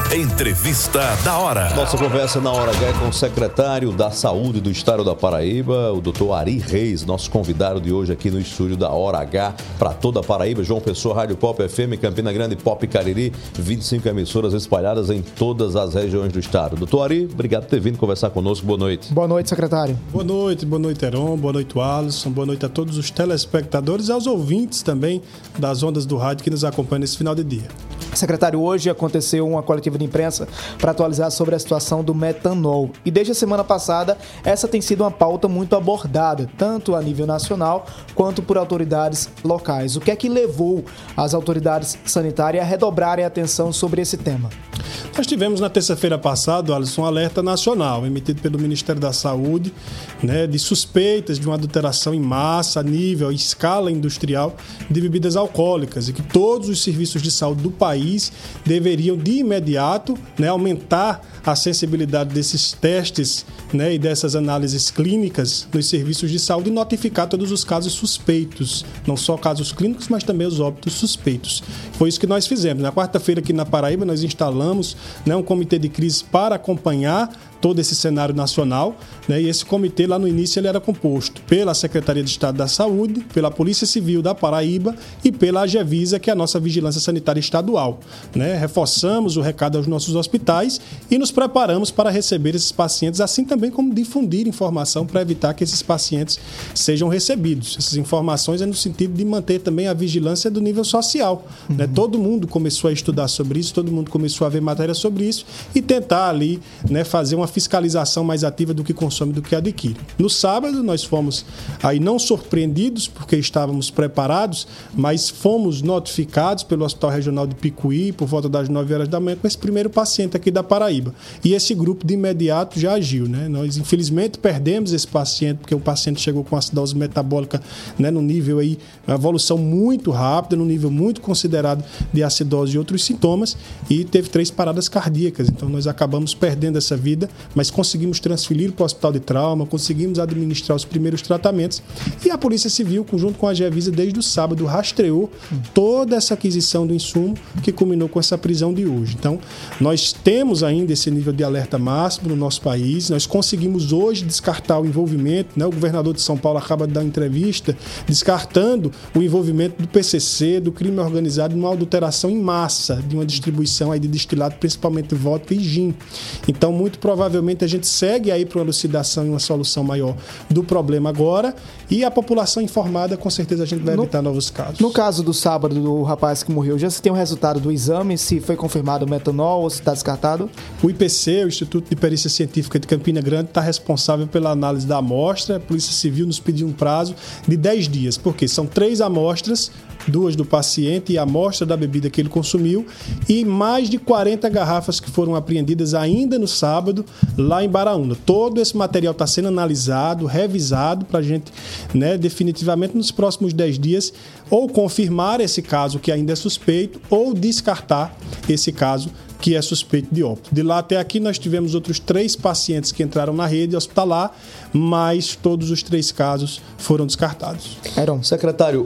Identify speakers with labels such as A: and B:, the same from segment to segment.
A: Entrevista da hora.
B: Nossa conversa na hora H é com o secretário da Saúde do Estado da Paraíba, o Dr. Ari Reis, nosso convidado de hoje aqui no estúdio da Hora H para toda a Paraíba. João Pessoa, Rádio Pop FM, Campina Grande, Pop Cariri, 25 emissoras espalhadas em todas as regiões do estado. Dr. Ari, obrigado por ter vindo conversar conosco. Boa noite.
C: Boa noite, secretário.
D: Boa noite, Heron, boa noite, Alisson, boa noite a todos os telespectadores e aos ouvintes também das ondas do rádio que nos acompanham nesse final de dia.
C: Secretário, hoje aconteceu uma coletiva de imprensa para atualizar sobre a situação do metanol. E desde a semana passada, essa tem sido uma pauta muito abordada, tanto a nível nacional quanto por autoridades locais. O que é que levou as autoridades sanitárias a redobrarem a atenção sobre esse tema?
D: Nós tivemos na terça-feira passada, Alisson, um alerta nacional emitido pelo Ministério da Saúde, de suspeitas de uma adulteração em massa, a nível, escala industrial de bebidas alcoólicas e que todos os serviços de saúde do país deveriam de imediato aumentar a sensibilidade desses testes e dessas análises clínicas nos serviços de saúde e notificar todos os casos suspeitos, não só casos clínicos, mas também os óbitos suspeitos. Foi isso que nós fizemos. Na quarta-feira aqui na Paraíba nós instalamos um comitê de crise para acompanhar todo esse cenário nacional, e esse comitê lá no início ele era composto pela Secretaria de Estado da Saúde, pela Polícia Civil da Paraíba e pela Agevisa, que é a nossa vigilância sanitária estadual. Reforçamos o recado aos nossos hospitais e nos preparamos para receber esses pacientes, assim também como difundir informação para evitar que esses pacientes sejam recebidos. Essas informações é no sentido de manter também a vigilância do nível social. Todo mundo começou a estudar sobre isso, todo mundo começou a ver matéria sobre isso e tentar ali fazer uma fiscalização mais ativa do que consome, do que adquire. No sábado nós fomos aí não surpreendidos porque estávamos preparados, mas fomos notificados pelo Hospital Regional de Picuí por volta das 9 horas da manhã com esse primeiro paciente aqui da Paraíba. E esse grupo de imediato já agiu. Nós infelizmente perdemos esse paciente porque o paciente chegou com acidose metabólica no nível aí, uma evolução muito rápida, no nível muito considerado de acidose e outros sintomas, e teve 3 paradas cardíacas. Então nós acabamos perdendo essa vida, mas conseguimos transferir para o hospital de trauma, conseguimos administrar os primeiros tratamentos e a Polícia Civil, junto com a Agevisa, desde o sábado, rastreou toda essa aquisição do insumo que culminou com essa prisão de hoje. Então, nós temos ainda esse nível de alerta máximo no nosso país, nós conseguimos hoje descartar o envolvimento, o governador de São Paulo acaba de dar uma entrevista descartando o envolvimento do PCC, do crime organizado, numa adulteração em massa de uma distribuição aí de destilado, principalmente vodka e gin. Então, muito provavelmente a gente segue aí para uma elucidação e uma solução maior do problema agora, e a população informada, com certeza a gente vai evitar novos casos.
C: No caso do sábado do rapaz que morreu, já se tem o resultado do exame, se foi confirmado o metanol ou se está descartado?
D: O IPC, o Instituto de Perícia Científica de Campina Grande, está responsável pela análise da amostra. A Polícia Civil nos pediu um prazo de 10 dias, porque são 3 amostras, 2 do paciente e a amostra da bebida que ele consumiu, e mais de 40 garrafas que foram apreendidas ainda no sábado lá em Baraúna. Todo esse material está sendo analisado, revisado para a gente, definitivamente nos próximos 10 dias, ou confirmar esse caso que ainda é suspeito, ou descartar esse caso que é suspeito de óbito. De lá até aqui nós tivemos outros 3 pacientes que entraram na rede hospitalar, mas todos os 3 casos foram descartados.
B: Secretário,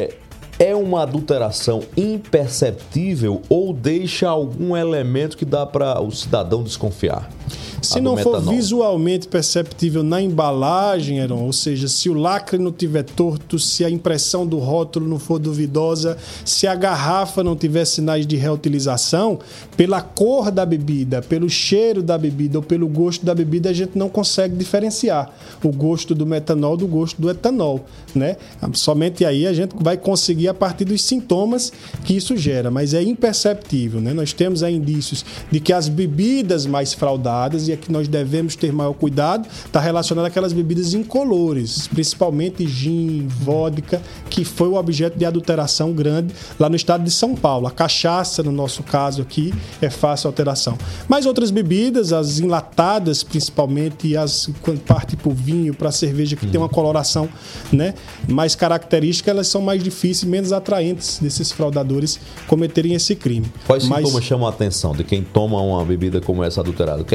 B: é uma adulteração imperceptível ou deixa algum elemento que dá para o cidadão desconfiar?
D: Se não for visualmente perceptível na embalagem, Heron, ou seja, se o lacre não tiver torto, se a impressão do rótulo não for duvidosa, se a garrafa não tiver sinais de reutilização, pela cor da bebida, pelo cheiro da bebida ou pelo gosto da bebida, a gente não consegue diferenciar o gosto do metanol do gosto do etanol, Somente aí a gente vai conseguir a partir dos sintomas que isso gera, mas é imperceptível, Nós temos aí indícios de que as bebidas mais fraudadas, e aqui nós devemos ter maior cuidado, está relacionado àquelas bebidas incolores, principalmente gin, vodka, que foi o objeto de adulteração grande lá no estado de São Paulo. A cachaça, no nosso caso aqui, é fácil alteração. Mas outras bebidas, as enlatadas principalmente, e as quando parte para o vinho, para a cerveja, que tem uma coloração mais característica, elas são mais difíceis, menos atraentes desses fraudadores cometerem esse crime.
B: Quais sintomas chamam a atenção de quem toma uma bebida como essa adulterada? O que é que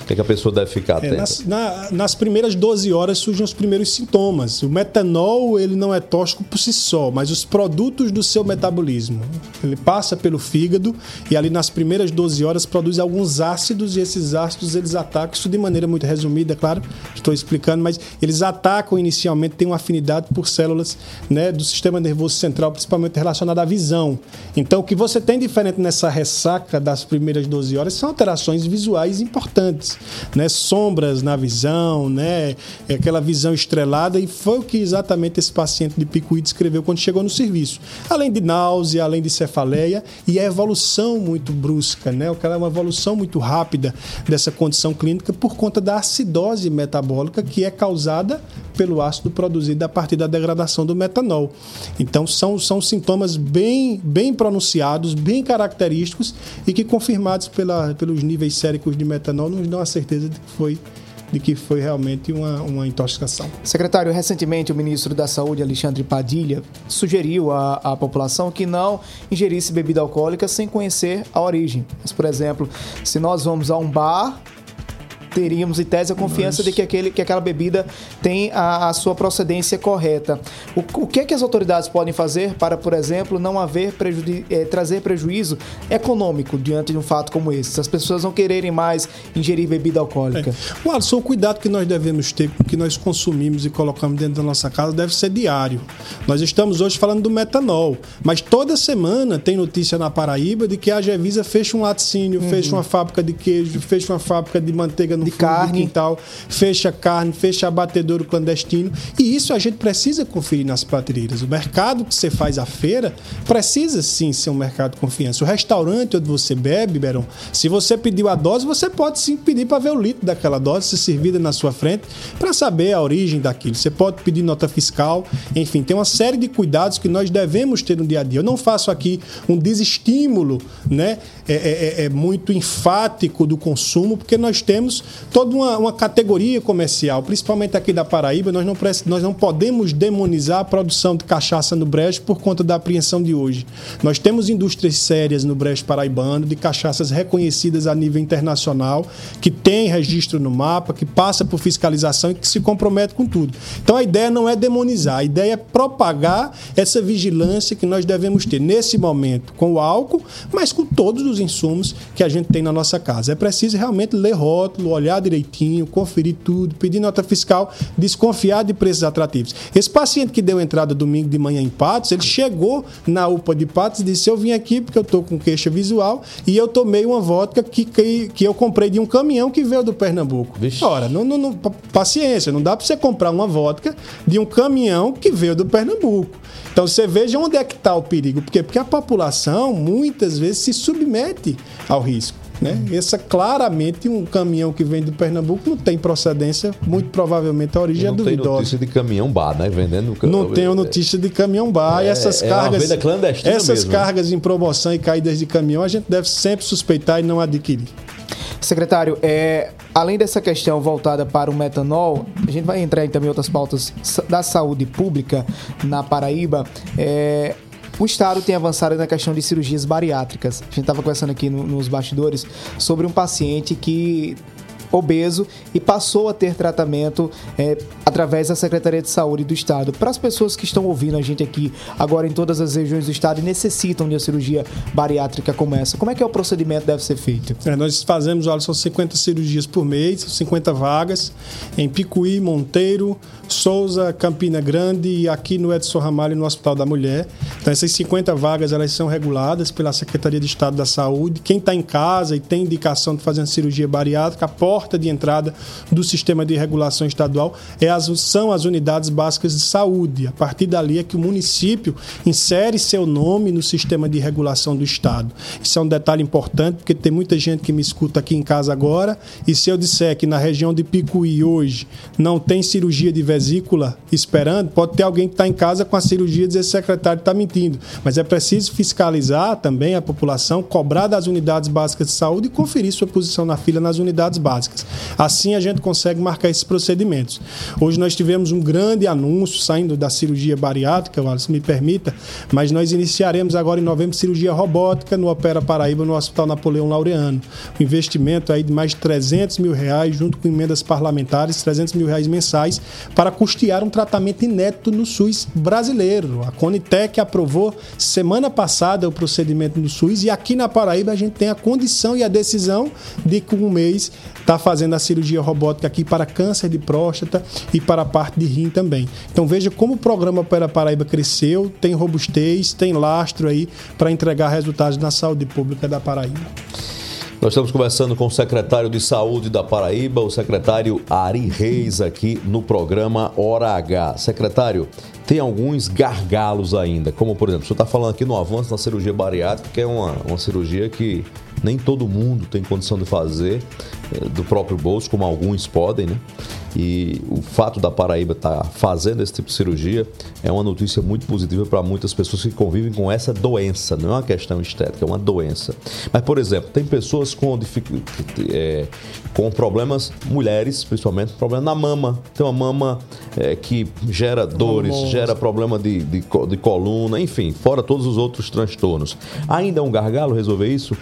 B: O que a pessoa deve ficar atenta?
D: Nas primeiras 12 horas surgem os primeiros sintomas. O metanol, ele não é tóxico por si só, mas os produtos do seu metabolismo. Ele passa pelo fígado e ali nas primeiras 12 horas produz alguns ácidos, e esses ácidos eles atacam, isso de maneira muito resumida, claro, estou explicando, mas eles atacam inicialmente, têm uma afinidade por células, né, do sistema nervoso central, principalmente relacionada à visão. Então, o que você tem diferente nessa ressaca das primeiras 12 horas são alterações visuais importantes, né, sombras na visão, né, aquela visão estrelada, e foi o que exatamente esse paciente de Picuí descreveu quando chegou no serviço. Além de náusea, além de cefaleia, e a evolução muito brusca, né, uma evolução muito rápida dessa condição clínica por conta da acidose metabólica que é causada pelo ácido produzido a partir da degradação do metanol. Então, são sintomas bem pronunciados, bem característicos e que, confirmados pelos níveis séricos de metanol, nos dão a certeza de que foi realmente uma intoxicação.
C: Secretário, recentemente o ministro da Saúde, Alexandre Padilha, sugeriu à população que não ingerisse bebida alcoólica sem conhecer a origem. Mas, por exemplo, se nós vamos a um bar, teríamos, em tese, a confiança de que aquela bebida tem a sua procedência correta. O que é que as autoridades podem fazer para, por exemplo, não haver trazer prejuízo econômico diante de um fato como esse? Se as pessoas não quererem mais ingerir bebida alcoólica.
D: Alisson, o cuidado que nós devemos ter com o que nós consumimos e colocamos dentro da nossa casa deve ser diário. Nós estamos hoje falando do metanol, mas toda semana tem notícia na Paraíba de que a Gevisa fecha um laticínio, fecha uma fábrica de queijo, fecha uma fábrica de manteiga de carne, quintal, fecha carne, fecha abatedouro clandestino, e isso a gente precisa conferir nas prateleiras. O mercado que você faz a feira precisa sim ser um mercado de confiança. O restaurante onde você bebe, Beron, se você pediu a dose, você pode sim pedir para ver o litro daquela dose ser servida na sua frente para saber a origem daquilo. Você pode pedir nota fiscal, enfim, tem uma série de cuidados que nós devemos ter no dia a dia. Eu não faço aqui um desestímulo, né, muito enfático do consumo, porque nós temos toda uma categoria comercial, principalmente aqui da Paraíba. Nós não podemos demonizar a produção de cachaça no Brejo por conta da apreensão de hoje. Nós temos indústrias sérias no Brejo paraibano, de cachaças reconhecidas a nível internacional, que tem registro no mapa, que passa por fiscalização e que se compromete com tudo. Então a ideia não é demonizar, a ideia é propagar essa vigilância que nós devemos ter nesse momento com o álcool, mas com todos os insumos que a gente tem na nossa casa. É preciso realmente ler rótulo, olhar direitinho, conferir tudo, pedir nota fiscal, desconfiar de preços atrativos. Esse paciente que deu entrada domingo de manhã em Patos, ele chegou na UPA de Patos e disse: eu vim aqui porque eu estou com queixa visual e eu tomei uma vodka que eu comprei de um caminhão que veio do Pernambuco. Vixe. Ora, paciência, não dá para você comprar uma vodka de um caminhão que veio do Pernambuco. Então você veja onde é que está o perigo. Por quê? Porque a população muitas vezes se submete ao risco. Né? Essa claramente um caminhão que vem do Pernambuco não tem procedência, muito provavelmente a origem é duvidosa. Não tem notícia
B: de caminhão-bar, né? Vendendo
D: não tenho notícia de caminhão-bar. E essas cargas,
B: uma venda clandestina mesmo,
D: cargas em promoção e caídas de caminhão, a gente deve sempre suspeitar e não adquirir.
C: Secretário, além dessa questão voltada para o metanol, a gente vai entrar em também outras pautas da saúde pública na Paraíba. O Estado tem avançado na questão de cirurgias bariátricas. A gente estava conversando aqui nos bastidores sobre um paciente obeso e passou a ter tratamento através da Secretaria de Saúde do Estado. Para as pessoas que estão ouvindo a gente aqui agora em todas as regiões do Estado e necessitam de uma cirurgia bariátrica como essa, como é que é o procedimento deve ser feito?
D: Nós fazemos, olha, são 50 cirurgias por mês, 50 vagas em Picuí, Monteiro, Souza, Campina Grande e aqui no Edson Ramalho, no Hospital da Mulher. Então essas 50 vagas elas são reguladas pela Secretaria de Estado da Saúde. Quem está em casa e tem indicação de fazer uma cirurgia bariátrica, a porta de entrada do sistema de regulação estadual são as unidades básicas de saúde. A partir dali é que o município insere seu nome no sistema de regulação do Estado. Isso é um detalhe importante, porque tem muita gente que me escuta aqui em casa agora, e se eu disser que na região de Picuí hoje não tem cirurgia de vesícula esperando, pode ter alguém que está em casa com a cirurgia e dizer: secretário, está mentindo. Mas é preciso fiscalizar também a população, cobrar das unidades básicas de saúde e conferir sua posição na fila nas unidades básicas. básicas. Assim a gente consegue marcar esses procedimentos. Hoje nós tivemos um grande anúncio saindo da cirurgia bariátrica, se me permita, mas nós iniciaremos agora em novembro cirurgia robótica no Opera Paraíba, no Hospital Napoleão Laureano. Um investimento aí de mais de R$300 mil, junto com emendas parlamentares, R$300 mil mensais, para custear um tratamento inédito no SUS brasileiro. A Conitec aprovou semana passada o procedimento no SUS e aqui na Paraíba a gente tem a condição e a decisão de que um mês está fazendo a cirurgia robótica aqui para câncer de próstata e para a parte de rim também. Então veja como o programa Opera Paraíba cresceu, tem robustez, tem lastro aí para entregar resultados na saúde pública da Paraíba.
B: Nós estamos conversando com o secretário de Saúde da Paraíba, o secretário Ari Reis, aqui no programa Hora H. Secretário, tem alguns gargalos ainda, como por exemplo, o senhor está falando aqui no avanço na cirurgia bariátrica, que é uma cirurgia que nem todo mundo tem condição de fazer do próprio bolso, como alguns podem, né? E o fato da Paraíba estar fazendo esse tipo de cirurgia é uma notícia muito positiva para muitas pessoas que convivem com essa doença. Não é uma questão estética, é uma doença. Mas, por exemplo, tem pessoas com problemas, mulheres principalmente, problema na mama. Tem uma mama que gera dores, gera problema de coluna, enfim, fora todos os outros transtornos. Ainda é um gargalo resolver isso?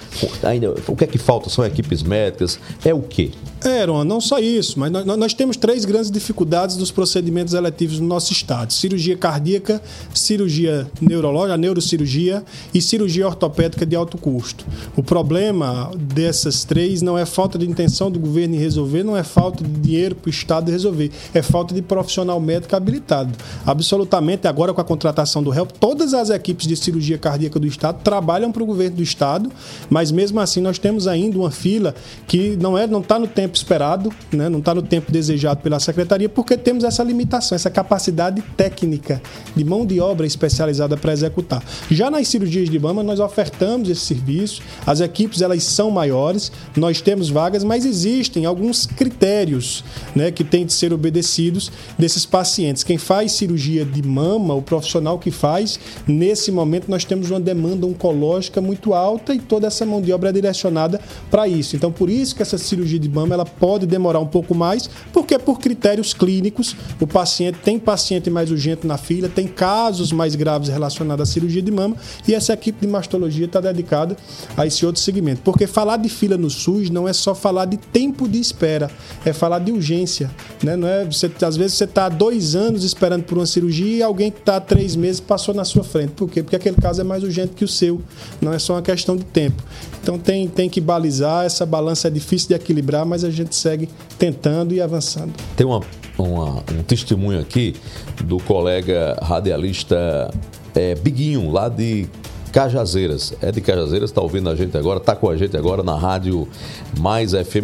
B: O que é que falta? São equipes médicas? É o quê?
D: Ron, não só isso, mas nós temos 3 grandes dificuldades nos procedimentos eletivos no nosso estado: cirurgia cardíaca, cirurgia neurológica, a neurocirurgia e cirurgia ortopédica de alto custo. O problema dessas 3 não é falta de intenção do governo em resolver, não é falta de dinheiro para o estado resolver, é falta de profissional médico habilitado. Absolutamente, agora com a contratação do HELP, todas as equipes de cirurgia cardíaca do estado trabalham para o governo do estado, mas mesmo assim nós temos ainda uma fila que não está no tempo esperado, né? Não está no tempo desejado pela secretaria, porque temos essa limitação, essa capacidade técnica de mão de obra especializada para executar. Já nas cirurgias de mama, nós ofertamos esse serviço, as equipes elas são maiores, nós temos vagas, mas existem alguns critérios, né, que têm de ser obedecidos desses pacientes. Quem faz cirurgia de mama, o profissional que faz, nesse momento nós temos uma demanda oncológica muito alta e toda essa mão de obra é direcionada para isso. Então, por isso que essa cirurgia de mama ela pode demorar um pouco mais, porque por critérios clínicos, tem paciente mais urgente na fila, tem casos mais graves relacionados à cirurgia de mama e essa equipe de mastologia está dedicada a esse outro segmento. Porque falar de fila no SUS não é só falar de tempo de espera, é falar de urgência, né? Não é, às vezes você está há 2 anos esperando por uma cirurgia e alguém que está há 3 meses passou na sua frente. Por quê? Porque aquele caso é mais urgente que o seu, não é só uma questão de tempo. Então tem que balizar, essa balança é difícil de equilibrar, mas a gente segue tentando e avançando.
B: Tem um testemunho aqui do colega radialista Biguinho, lá de Cajazeiras. É de Cajazeiras, está ouvindo a gente agora, está com a gente agora na rádio Mais FM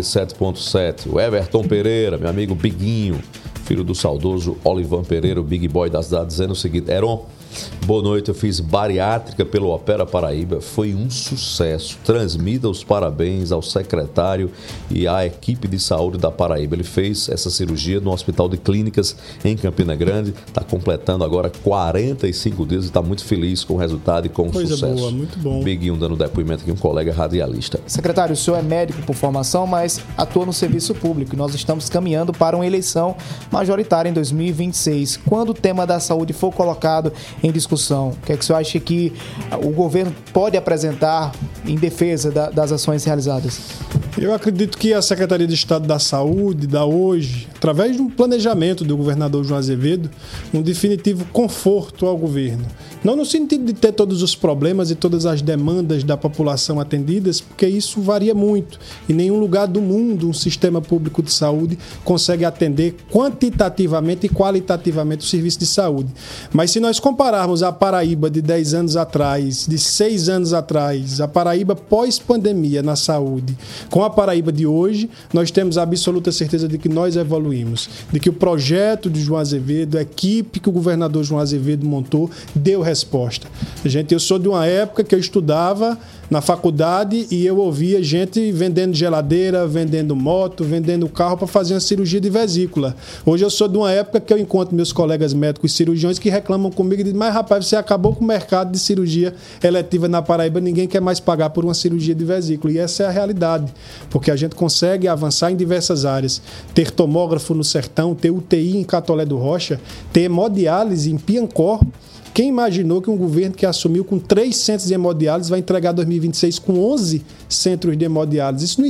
B: 97.7. O Everton Pereira, meu amigo Biguinho, filho do saudoso Olivan Pereira, o Big Boy da cidade, dizendo o seguinte: Heron, boa noite, eu fiz bariátrica pelo Opera Paraíba, foi um sucesso. Transmita os parabéns ao secretário e à equipe de saúde da Paraíba. Ele fez essa cirurgia no Hospital de Clínicas em Campina Grande, está completando agora 45 dias e está muito feliz com o resultado e com o sucesso.
D: Coisa boa, muito bom.
B: Biguinho dando depoimento aqui, um colega radialista.
C: Secretário, o senhor é médico por formação, mas atua no serviço público e nós estamos caminhando para uma eleição majoritária em 2026. Quando o tema da saúde for colocado em discussão, o que é que o senhor acha que o governo pode apresentar em defesa das ações realizadas?
D: Eu acredito que a Secretaria de Estado da Saúde dá hoje, através de um planejamento do governador João Azevedo, um definitivo conforto ao governo. Não no sentido de ter todos os problemas e todas as demandas da população atendidas, porque isso varia muito. Em nenhum lugar do mundo um sistema público de saúde consegue atender quantitativamente e qualitativamente o serviço de saúde. Mas se nós compararmos a Paraíba de 10 anos atrás, de 6 anos atrás, a Paraíba pós-pandemia na saúde, com a Paraíba de hoje, nós temos a absoluta certeza de que nós evoluímos, de que o projeto de João Azevedo, a equipe que o governador João Azevedo montou, deu resposta. Eu sou de uma época que eu estudava na faculdade e eu ouvia gente vendendo geladeira, vendendo moto, vendendo carro para fazer uma cirurgia de vesícula. Hoje eu sou de uma época que eu encontro meus colegas médicos e cirurgiões que reclamam comigo e dizem, mas rapaz, você acabou com o mercado de cirurgia eletiva na Paraíba, ninguém quer mais pagar por uma cirurgia de vesícula. E essa é a realidade, porque a gente consegue avançar em diversas áreas. Ter tomógrafo no Sertão, ter UTI em Catolé do Rocha, ter hemodiálise em Piancó. Quem imaginou que um governo que assumiu com 3 centros de hemodiálise vai entregar 2026 com 11 centros de hemodiálise? Isso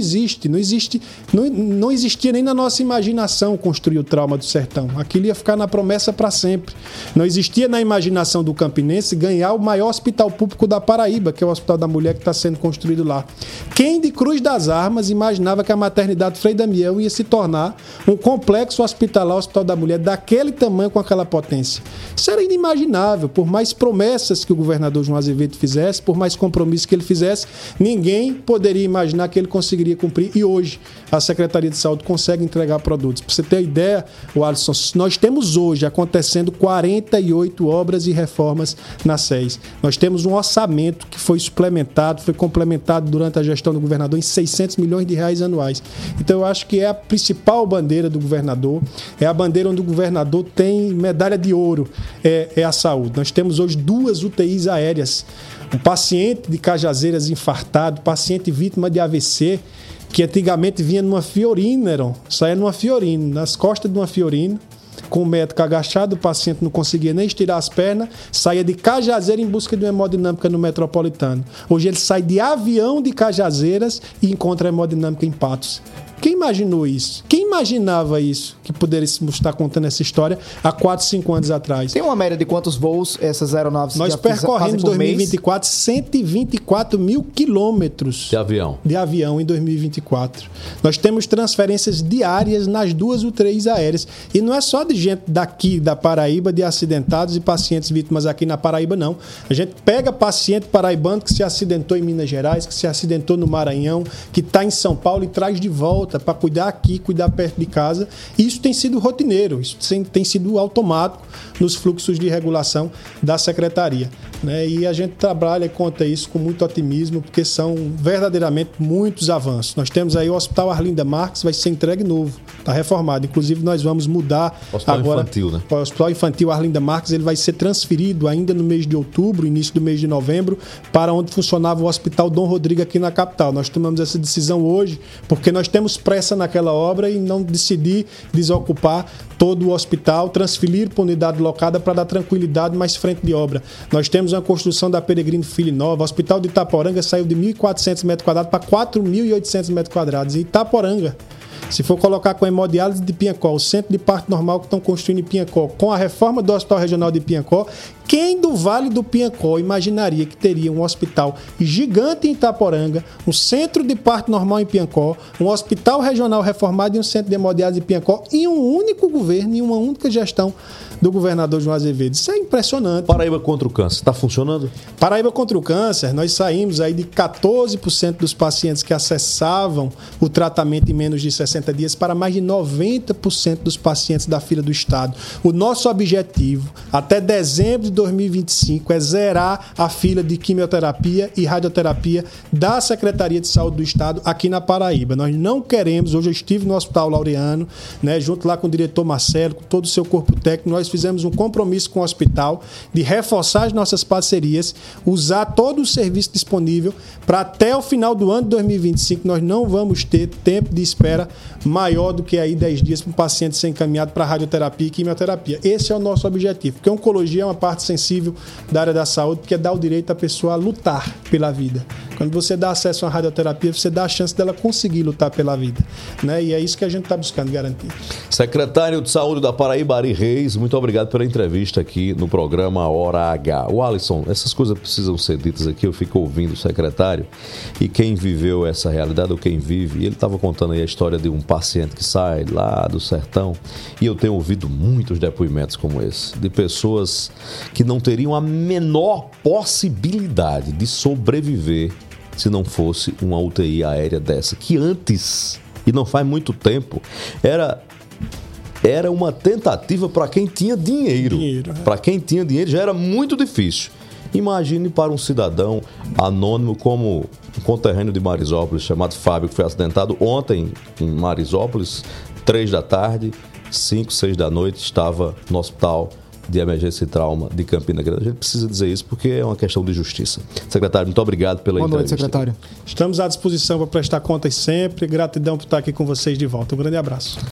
D: não existia nem na nossa imaginação construir o trauma do sertão. Aquilo ia ficar na promessa para sempre. Não existia na imaginação do campinense ganhar o maior hospital público da Paraíba, que é o Hospital da Mulher que está sendo construído lá. Quem de Cruz das Armas imaginava que a maternidade Frei Damião ia se tornar um complexo hospitalar, Hospital da Mulher, daquele tamanho, com aquela potência? Isso era inimaginável. Por mais promessas que o governador João Azevedo fizesse, por mais compromissos que ele fizesse, ninguém poderia imaginar que ele conseguiria cumprir. E hoje a Secretaria de Saúde consegue entregar produtos. Para você ter ideia, Alisson, nós temos hoje acontecendo 48 obras e reformas na SES. Nós temos um orçamento que foi suplementado, foi complementado durante a gestão do governador em 600 milhões de reais anuais. Então eu acho que é a principal bandeira do governador, é a bandeira onde o governador tem medalha de ouro, é a saúde. Nós temos hoje 2 UTIs aéreas. Um paciente de Cajazeiras infartado, paciente vítima de AVC, que antigamente vinha numa Fiorina, saía numa Fiorina, nas costas de uma Fiorina, com o médico agachado, o paciente não conseguia nem estirar as pernas, saía de Cajazeira em busca de uma hemodinâmica no Metropolitano. Hoje ele sai de avião de Cajazeiras e encontra a hemodinâmica em Patos. Quem imaginou isso? Quem imaginava isso? Que poderíamos estar contando essa história há 4, 5 anos atrás.
C: Tem uma média de quantos voos essas aeronaves
D: Nós percorremos em 2024 124 mil quilômetros de avião em 2024. Nós temos transferências diárias nas 2 UTIs aéreas. E não é só de gente daqui da Paraíba, de acidentados e pacientes vítimas aqui na Paraíba, não. A gente pega paciente paraibano que se acidentou em Minas Gerais, que se acidentou no Maranhão, que está em São Paulo e traz de volta para cuidar aqui, cuidar perto de casa. E isso tem sido rotineiro, isso tem sido automático nos fluxos de regulação da Secretaria, né? E a gente trabalha e conta isso com muito otimismo, porque são verdadeiramente muitos avanços. Nós temos aí o Hospital Arlinda Marques, vai ser entregue novo, está reformado. Inclusive, nós vamos mudar agora. Infantil, né? O Hospital Infantil Arlinda Marques, ele vai ser transferido ainda no mês de outubro, início do mês de novembro, para onde funcionava o Hospital Dom Rodrigo aqui na capital. Nós tomamos essa decisão hoje, porque nós temos pressa naquela obra e não decidi desocupar todo o hospital, transferir para unidade locada para dar tranquilidade mais frente de obra. Nós temos uma construção da Peregrino Filho Nova. O Hospital de Itaporanga saiu de 1.400 metros quadrados para 4.800 metros quadrados. E Itaporanga, se for colocar com a hemodiálise de Piancó, o centro de parto normal que estão construindo em Piancó, com a reforma do Hospital Regional de Piancó, quem do Vale do Piancó imaginaria que teria um hospital gigante em Itaporanga, um centro de parto normal em Piancó, um hospital regional reformado e um centro de hemodiálise em Piancó, em um único governo, em uma única gestão do governador João Azevedo? Isso é impressionante.
B: Paraíba contra o câncer, está funcionando?
D: Paraíba contra o câncer, nós saímos aí de 14% dos pacientes que acessavam o tratamento em menos de 60 dias para mais de 90% dos pacientes da fila do Estado. O nosso objetivo, até dezembro de 2025, é zerar a fila de quimioterapia e radioterapia da Secretaria de Saúde do Estado aqui na Paraíba. Nós não queremos, hoje eu estive no Hospital Laureano, né, junto lá com o diretor Marcelo, com todo o seu corpo técnico, nós fizemos um compromisso com o hospital de reforçar as nossas parcerias, usar todo o serviço disponível para até o final do ano de 2025 nós não vamos ter tempo de espera maior do que aí 10 dias para um paciente ser encaminhado para radioterapia e quimioterapia. Esse é o nosso objetivo, porque a oncologia é uma parte sensível da área da saúde, que é dar o direito à pessoa a lutar pela vida. Quando você dá acesso à radioterapia, você dá a chance dela conseguir lutar pela vida, né? E é isso que a gente está buscando garantir.
B: Secretário de Saúde da Paraíba, Ari Reis, muito obrigado pela entrevista aqui no programa Hora H. O Alisson, essas coisas precisam ser ditas aqui, eu fico ouvindo o secretário, e quem viveu essa realidade, ou quem vive, ele estava contando aí a história de um paciente que sai lá do sertão, e eu tenho ouvido muitos depoimentos como esse, de pessoas que não teriam a menor possibilidade de sobreviver se não fosse uma UTI aérea dessa, que antes, e não faz muito tempo, era uma tentativa para quem tinha dinheiro. Para quem tinha dinheiro já era muito difícil. Imagine para um cidadão anônimo como um conterrâneo de Marisópolis, chamado Fábio, que foi acidentado ontem em Marisópolis, 3 da tarde, 5, 6 da noite, estava no hospital de emergência e trauma de Campina Grande. A gente precisa dizer isso porque é uma questão de justiça. Secretário, muito obrigado pela entrevista.
C: Boa noite, secretário.
D: Estamos à disposição para prestar contas sempre. Gratidão por estar aqui com vocês de volta. Um grande abraço.